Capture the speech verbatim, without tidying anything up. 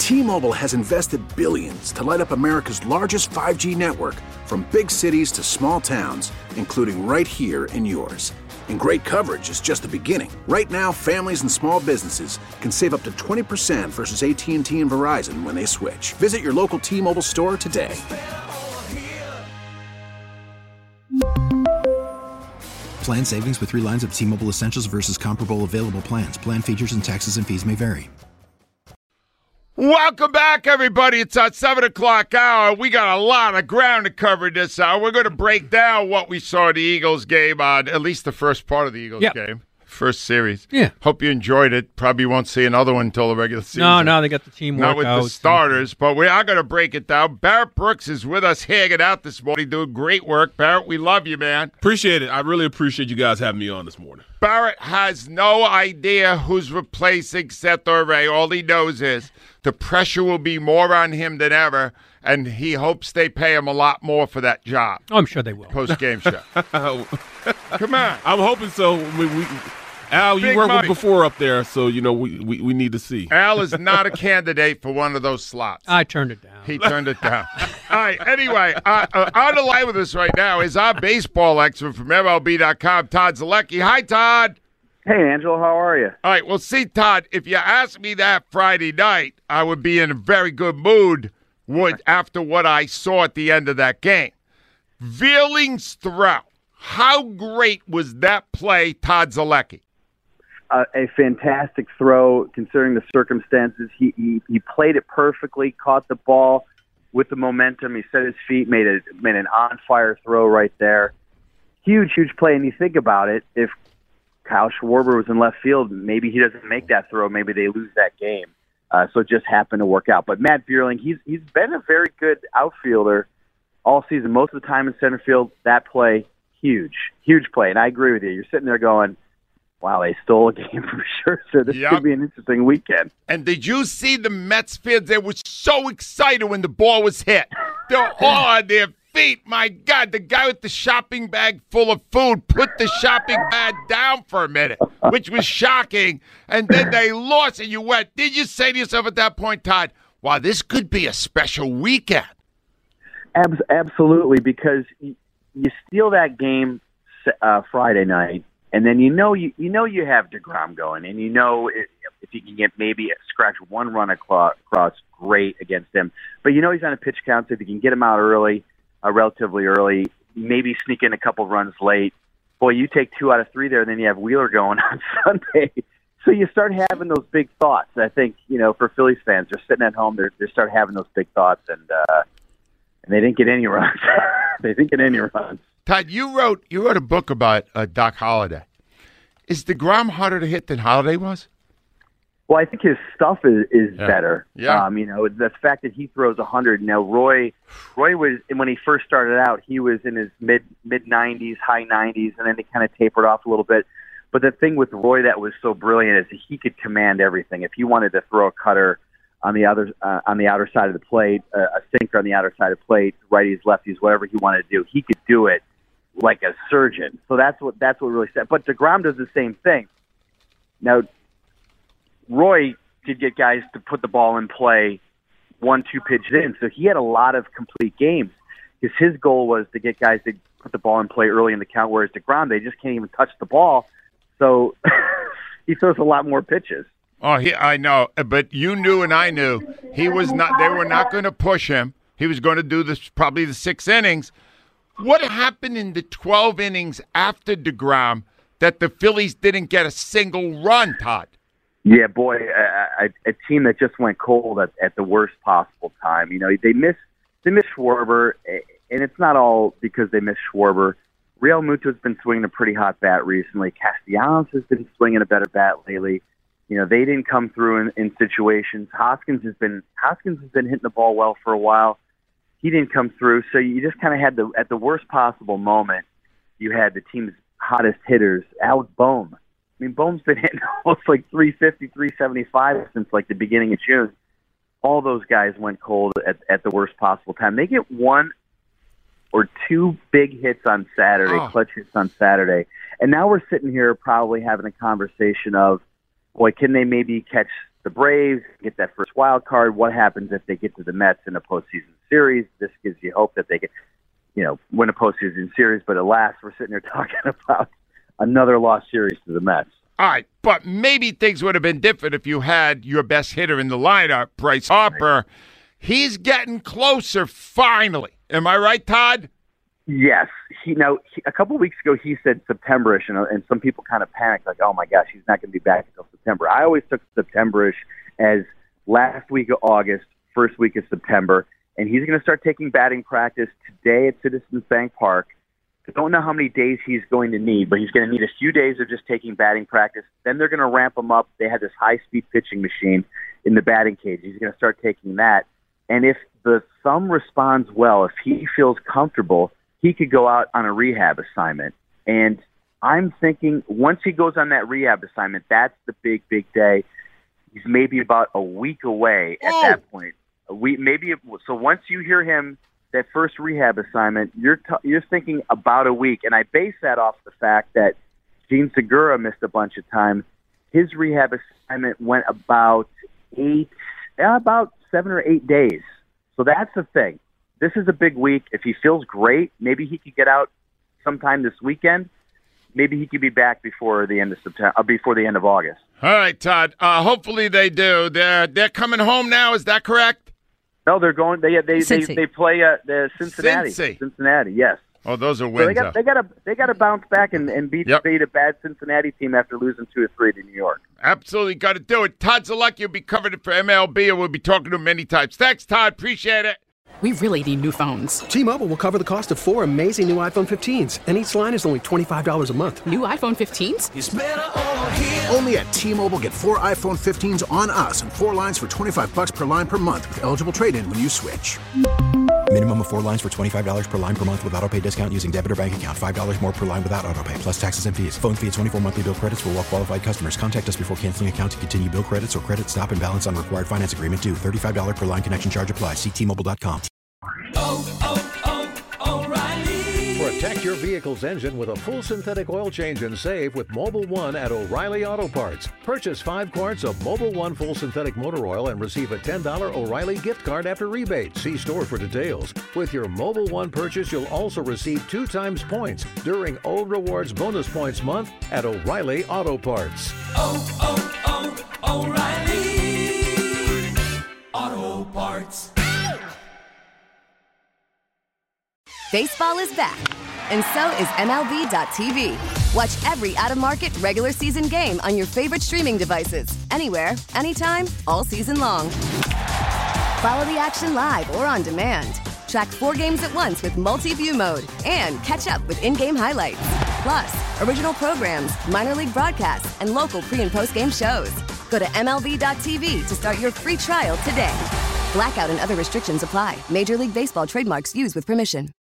T-Mobile has invested billions to light up America's largest five G network, from big cities to small towns, including right here in yours. And great coverage is just the beginning. Right now, families and small businesses can save up to twenty percent versus A T and T and Verizon when they switch. Visit your local T-Mobile store today. Plan savings with three lines of T-Mobile Essentials versus comparable available plans. Plan features and taxes and fees may vary. Welcome back, everybody. It's our seven o'clock hour. We got a lot of ground to cover this hour. We're going to break down what we saw in the Eagles game on at least the first part of the Eagles yep. game. First series. Yeah. Hope you enjoyed it. Probably won't see another one until the regular season. No, no, they got the team Not with workouts. the starters, but we are going to break it down. Barrett Brooks is with us hanging out this morning, doing great work. Barrett, we love you, man. Appreciate it. I really appreciate you guys having me on this morning. Barrett has no idea who's replacing Seth Orve. All he knows is the pressure will be more on him than ever, and he hopes they pay him a lot more for that job. I'm sure they will. Post-game show. Come on. I'm hoping so. We, we, Al, you Big worked with money. before up there, so, you know, we, we, we need to see. Al is not a candidate for one of those slots. I turned it down. He turned it down. All right, anyway, uh, uh, on the line with us right now is our baseball expert from M L B dot com, Todd Zalecki. Hi, Todd. Hey, Angelo, how are you? All right, well, see, Todd, if you asked me that Friday night, I would be in a very good mood would after what I saw at the end of that game. Veerling's throw. How great was that play, Todd Zalecki? Uh, a fantastic throw, considering the circumstances. He, he he played it perfectly, caught the ball with the momentum. He set his feet, made a made an on-fire throw right there. Huge, huge play. And you think about it, if Kyle Schwarber was in left field, maybe he doesn't make that throw. Maybe they lose that game. Uh, so it just happened to work out. But Matt Vierling, he's he's been a very good outfielder all season. Most of the time in center field, that play, huge, huge play. And I agree with you. You're sitting there going, wow, they stole a game for sure. So this Yep. could be an interesting weekend. And did you see the Mets fans? They were so excited when the ball was hit. They're all on their feet. My God, the guy with the shopping bag full of food put the shopping bag down for a minute, which was shocking. And then they lost, and you went, did you say to yourself at that point, Todd, wow, this could be a special weekend? Abs- absolutely, because you, you steal that game uh, Friday night, and then you know you you know you have DeGrom going, and you know if, if you can get maybe scratch one run across, across, great against him. But you know he's on a pitch count, so if you can get him out early, uh, relatively early, maybe sneak in a couple runs late. Boy, you take two out of three there, and then you have Wheeler going on Sunday. So you start having those big thoughts. I think, you know, for Phillies fans, they're sitting at home, they're, they start having those big thoughts, and uh, and they didn't get any runs. They didn't get any runs. Todd, you wrote you wrote a book about uh, Doc Holliday. Is DeGrom harder to hit than Holliday was? Well, I think his stuff is, is Yeah. better. Yeah. Um, you know, the fact that he throws one hundred. Now, Roy, Roy was, when he first started out, he was in his mid mid nineties, high nineties, and then he kind of tapered off a little bit. But the thing with Roy that was so brilliant is that he could command everything. If he wanted to throw a cutter on the other uh, on the outer side of the plate, uh, a sinker on the outer side of the plate, righties, lefties, whatever he wanted to do, he could do it like a surgeon. So that's what that's what really set. But DeGrom does the same thing. Now, Roy could get guys to put the ball in play one, two pitches in. So he had a lot of complete games because his goal was to get guys to put the ball in play early in the count, whereas DeGrom, they just can't even touch the ball. So he throws a lot more pitches. Oh, he, I know, but you knew and I knew he was not. They were not going to push him. He was going to do this probably the six innings. What happened in the twelve innings after DeGrom that the Phillies didn't get a single run, Todd? Yeah, boy, a, a, a team that just went cold at, at the worst possible time. You know, they miss they miss Schwarber, and it's not all because they miss Schwarber. Real Muto's been swinging a pretty hot bat recently. Castellanos has been swinging a better bat lately. You know, they didn't come through in, in situations. Hoskins has been Hoskins has been hitting the ball well for a while. He didn't come through, so you just kind of had the at the worst possible moment. You had the team's hottest hitters, Alec Bohm. I mean, Bohm's been hitting almost like three fifty, three seventy-five since like the beginning of June. All those guys went cold at, at the worst possible time. They get one or two big hits on Saturday, oh. clutch hits on Saturday. And now we're sitting here probably having a conversation of, boy, can they maybe catch the Braves, get that first wild card. What happens if they get to the Mets in a postseason series? This gives you hope that they can, you know, win a postseason series. But alas, we're sitting here talking about another lost series to the Mets. All right, but maybe things would have been different if you had your best hitter in the lineup, Bryce Harper. He's getting closer finally. Am I right, Todd? Yes. He now he, a couple of weeks ago he said September-ish, and, and some people kind of panicked, like, "Oh my gosh, he's not going to be back until September." I always took September-ish as last week of August, first week of September, and he's going to start taking batting practice today at Citizens Bank Park. I don't know how many days he's going to need, but he's going to need a few days of just taking batting practice. Then they're going to ramp him up. They have this high-speed pitching machine in the batting cage. He's going to start taking that, and if the thumb responds well, if he feels comfortable, he could go out on a rehab assignment. And I'm thinking once he goes on that rehab assignment, that's the big, big day. He's maybe about a week away at oh. that point. A week, maybe. So once you hear him, that first rehab assignment, you're t- you're thinking about a week. And I base that off the fact that Gene Segura missed a bunch of time. His rehab assignment went about eight, about seven or eight days. So that's the thing. This is a big week. If he feels great, maybe he could get out sometime this weekend. Maybe he could be back before the end of September, uh, before the end of August. All right, Todd. Uh, hopefully they do. They're they're coming home now. Is that correct? No, they're going. They they they, they play uh, the Cincinnati. Cincy. Cincinnati, yes. Oh, those are So wins. they got they got to they got to bounce back and, and beat, Yep. beat a bad Cincinnati team after losing two or three to New York. Absolutely got to do it. Todd Zalecki will be covering it for M L B, and we'll be talking to him many times. Thanks, Todd. Appreciate it. We really need new phones. T-Mobile will cover the cost of four amazing new iPhone fifteens, and each line is only twenty-five dollars a month. New iPhone fifteens? It's better over here. Only at T-Mobile, get four iPhone fifteens on us and four lines for twenty-five bucks per line per month with eligible trade-in when you switch. Minimum of four lines for twenty-five dollars per line per month with autopay discount using debit or bank account. five dollars more per line without autopay, plus taxes and fees. Phone fee at twenty-four monthly bill credits for well-qualified customers. Contact us before canceling account to continue bill credits or credit stop and balance on required finance agreement due. thirty-five dollars per line connection charge applies. See T Mobile dot com. Oh, oh, oh, O'Reilly. Protect your vehicle's engine with a full synthetic oil change and save with Mobil one at O'Reilly Auto Parts. Purchase five quarts of Mobil one full synthetic motor oil and receive a ten dollars O'Reilly gift card after rebate. See store for details. With your Mobil one purchase, you'll also receive two times points during O Rewards Bonus Points Month at O'Reilly Auto Parts. Oh, oh, oh, O'Reilly Auto Parts. Baseball is back, and so is M L B dot T V. Watch every out-of-market, regular season game on your favorite streaming devices, anywhere, anytime, all season long. Follow the action live or on demand. Track four games at once with multi-view mode and catch up with in-game highlights. Plus, original programs, minor league broadcasts, and local pre- and post-game shows. Go to M L B dot T V to start your free trial today. Blackout and other restrictions apply. Major League Baseball trademarks used with permission.